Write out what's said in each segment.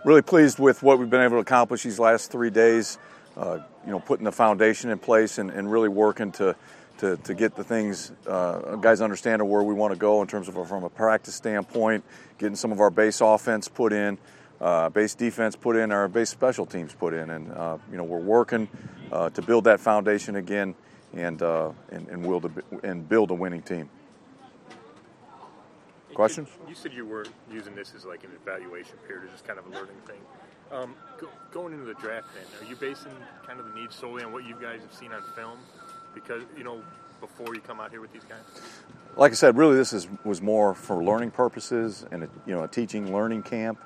Really pleased with what we've been able to accomplish these last 3 days. Putting the foundation in place and really working to get the things, guys understanding where we want to go in terms of from a practice standpoint, getting some of our base offense put in, base defense put in, our base special teams put in, and we're working to build that foundation again and build a winning team. Questions? You said you were using this as like an evaluation period, or just kind of a learning thing. Going into the draft, then, are you basing kind of the needs solely on what you guys have seen on film? Because, before you come out here with these guys? Like I said, really this was more for learning purposes and a teaching learning camp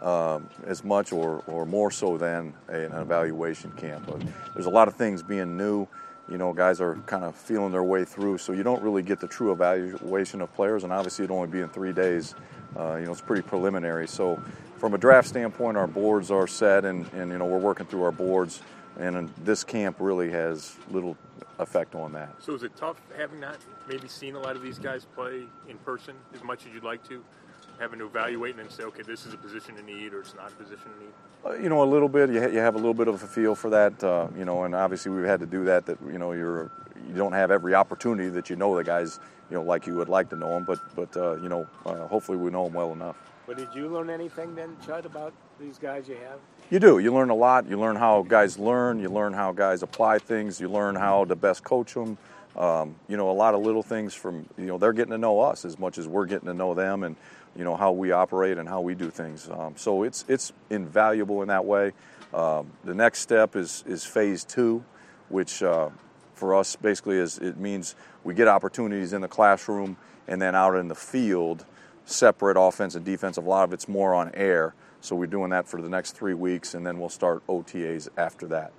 as much or more so than an evaluation camp. But there's a lot of things being new. Guys are kind of feeling their way through, so you don't really get the true evaluation of players, and obviously it'll only be in 3 days. It's pretty preliminary. So from a draft standpoint, our boards are set, and we're working through our boards, and this camp really has little effect on that. So is it tough having not maybe seen a lot of these guys play in person as much as you'd like to? Having to evaluate and then say, okay, this is a position in need or it's not a position in need? A little bit. You have a little bit of a feel for that, and obviously we've had to do that. You don't have every opportunity that the guys, like you would like to know them, but hopefully we know them well enough. But did you learn anything then, Chud, about these guys you have? You do. You learn a lot. You learn how guys learn. You learn how guys apply things. You learn how to best coach them. A lot of little things from, they're getting to know us as much as we're getting to know them, and how we operate and how we do things. So it's invaluable in that way. The next step is phase 2, which for us basically it means we get opportunities in the classroom and then out in the field, separate offense and defensive. A lot of it's more on air. So we're doing that for the next 3 weeks, and then we'll start OTAs after that.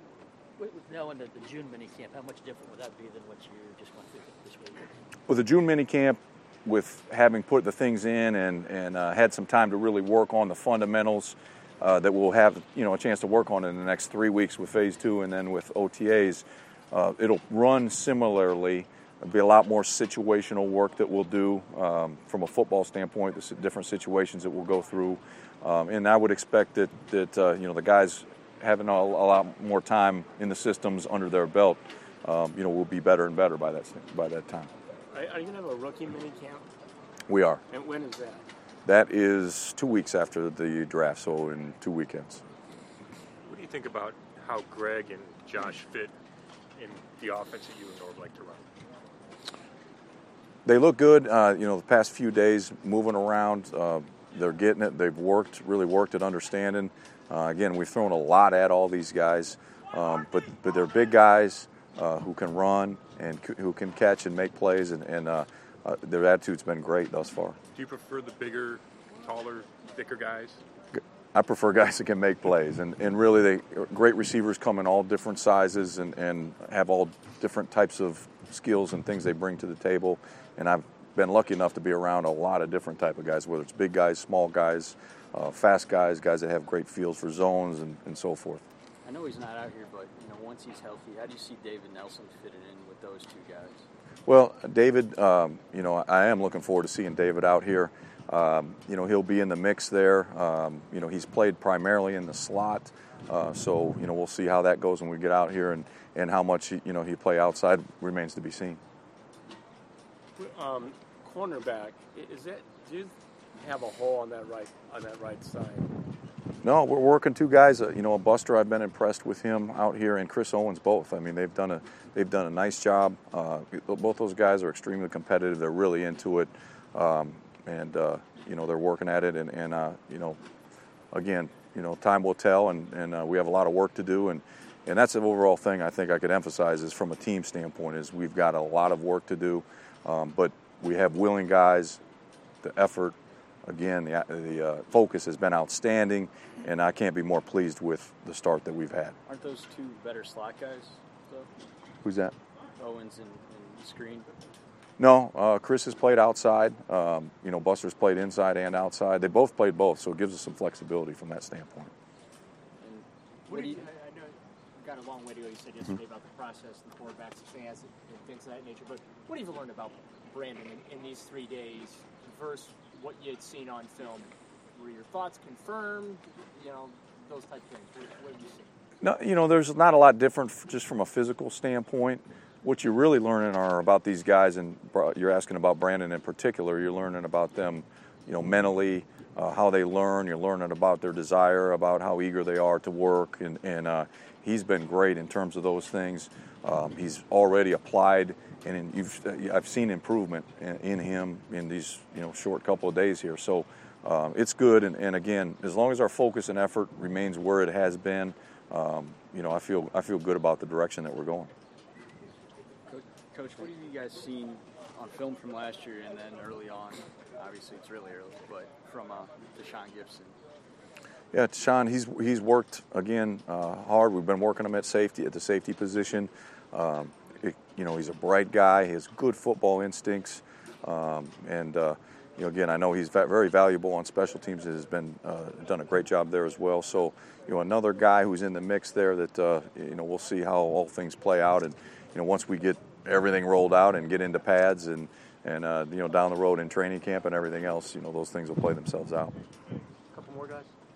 Now in the June minicamp, how much different would that be than what you just went through this week? Well, the June minicamp, with having put the things in and had some time to really work on the fundamentals that we'll have a chance to work on in the next 3 weeks with phase 2 and then with OTAs, it'll run similarly. There'll be a lot more situational work that we'll do from a football standpoint, the different situations that we'll go through. And I would expect that the guys having a lot more time in the systems under their belt, will be better and better by that time. Are you going to have a rookie mini camp? We are. And when is that? That is 2 weeks after the draft, so in 2 weekends. What do you think about how Greg and Josh fit in the offense that you and Norv like to run? They look good. The past few days moving around, they're getting it. They've really worked at understanding. Again, we've thrown a lot at all these guys, but they're big guys who can run and who can catch and make plays, and their attitude's been great thus far. Do you prefer the bigger, taller, thicker guys? I prefer guys that can make plays, and really great receivers come in all different sizes and have all different types of skills and things they bring to the table, and I've been lucky enough to be around a lot of different type of guys, whether it's big guys, small guys, fast guys that have great feels for zones and so forth. I know he's not out here, but once he's healthy, how do you see David Nelson fitting in with those two guys? Well, David, I am looking forward to seeing David out here. He'll be in the mix there. He's played primarily in the slot, so we'll see how that goes when we get out here, and how much he play outside remains to be seen. Cornerback, do you have a hole on that right side? No, we're working two guys. Buster, I've been impressed with him out here, and Chris Owens both. I mean, they've done a nice job. Both those guys are extremely competitive. They're really into it, and they're working at it. And again, time will tell, and we have a lot of work to do. And that's the overall thing I think I could emphasize is from a team standpoint is we've got a lot of work to do, but we have willing guys. The effort. Again, the focus has been outstanding, and I can't be more pleased with the start that we've had. Aren't those two better slot guys, though? Who's that? Owens and Screen. No, Chris has played outside. Buster's played inside and outside. They both played both, so it gives us some flexibility from that standpoint. And what do you? I know you've got a long way to go. You said yesterday about the process, the quarterbacks, the fans, and things of that nature. But what have you learned about Brandon in these 3 days versus what you had seen on film Were your thoughts confirmed? You know, those type of things. What have you seen? No, you know, there's not a lot different just from a physical standpoint. What you're really learning are about these guys, and you're asking about Brandon in particular. You're learning about them, you know, mentally, how they learn. You're learning about their desire, about how eager they are to work, and he's been great in terms of those things. He's already applied, and I've seen improvement in him in these, you know, short couple of days here. So it's good, and again, as long as our focus and effort remains where it has been, you know, I feel good about the direction that we're going. Coach, what have you guys seen on film from last year and then early on? Obviously, it's really early, but from Tashaun Gipson. Yeah, Tashaun, he's worked again hard. We've been working him at safety, at the safety position. You know, he's a bright guy. He has good football instincts, and you know, again, I know he's very valuable on special teams. Has been done a great job there as well. So, you know, another guy who's in the mix there that you know, we'll see how all things play out, and you know, once we get everything rolled out and get into pads and you know, down the road in training camp and everything else, you know, those things will play themselves out. A couple more guys.